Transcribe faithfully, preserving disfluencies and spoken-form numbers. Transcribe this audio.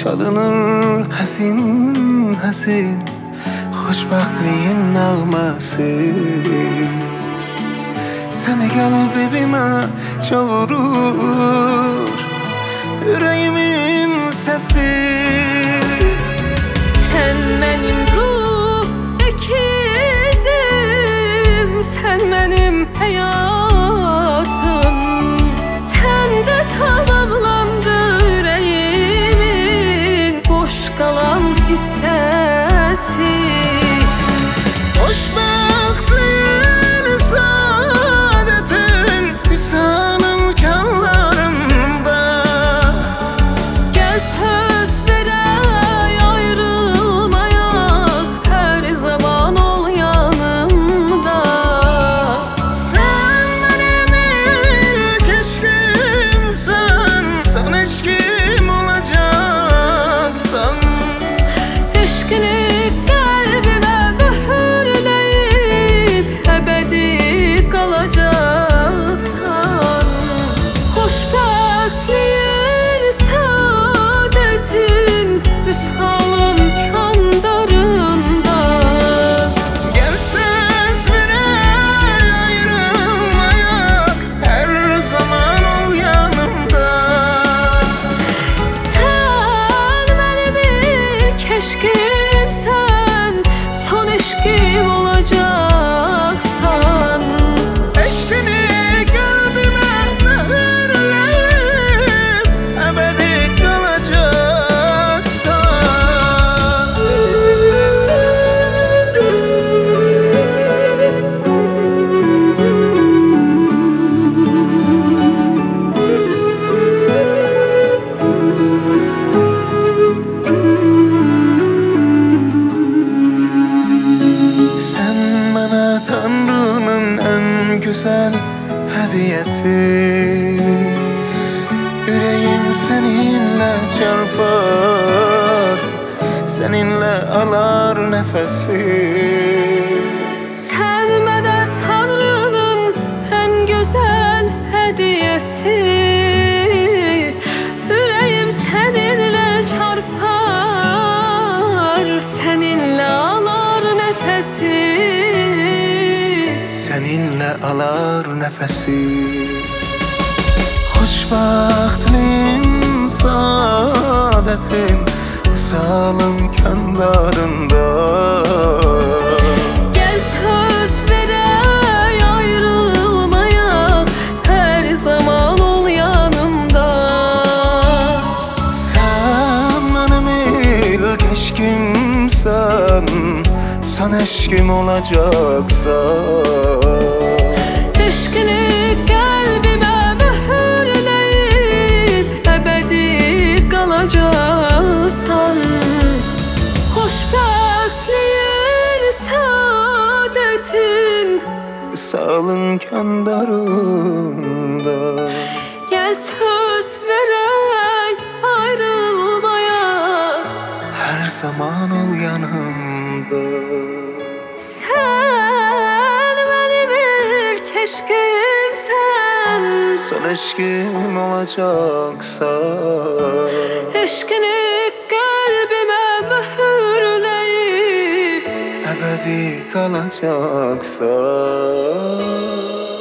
çalınır həsin həsin xoşbəxtliyin nəğməsi. Səni qəlbimə çağırır ürəyimin səsi. Sen benim ruh ikizim, sen benim hayatım. Sende tamamlandı yüreğimin boş kalan hissesi. Xoşbəxtliyin saadətin lisanın kənarında. Gel söz verək ayrılmayaq, her zaman ol yanımda. Sen benim ilk eşkimsen, sen eşkim olacaksan. Eşkini kalbime mühürleyip ebedi kalacaksan. Xoşbəxtliyin saadetin vüsalın kandarında. Gel söz verək ayrılmayak, her zaman ol yanımda. Sen benim ilk eşkimsen, son eşkim olacaksan. Eşkini kalbime mühürleyip ebedi kalacaksan. Sen bana Tanrı'nın en güzel hediyesi. Yüreğim seninle çarpar, seninle alar nefesi. Sen bana Tanrı'nın en güzel hediyesi. Yüreğim seninle çarpar, seninle alar nefesi. Seninle alar nefesi. Xoşbəxtliyin saadetin visalın kəndarında. Gel söz verək ayrılmayaq, her zaman ol yanımda. Sen benim ilk eşkimsen, sen eşkim olacaksan. Eşkini kalbime mühürleyip ebedi kalacaksan. Xoşbəxtliyin saadetin Visalın kəndarında. gel söz verək ayrılmayaq, Her zaman ol yanımda. sen benim ilk eşkimsen. Son eşkim olacaksan. Eşkini kalbime mühürleyip Ebedi kalacaksan.